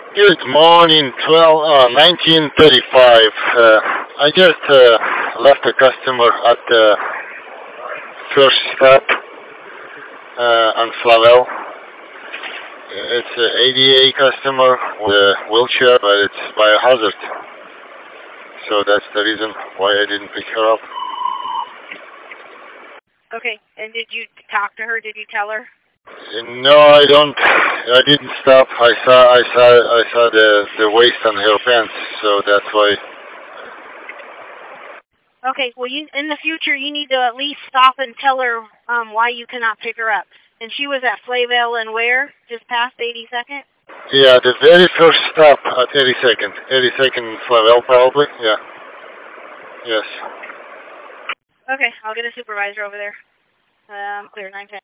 Good morning, 1935. I just left a customer at the first stop on Flavel. It's an ADA customer with a wheelchair, but it's biohazard. So that's the reason why I didn't pick her up. Okay, and did you talk to her? Did you tell her? No, I don't. I didn't stop. I saw the waist on her pants, so that's why. Okay, well, in the future, you need to at least stop and tell her why you cannot pick her up. And she was at Flavel and where? Just past 82nd? Yeah, the very first stop at 82nd. 82nd Flavel, probably. Yeah. Yes. Okay, I'll get a supervisor over there. Clear 910.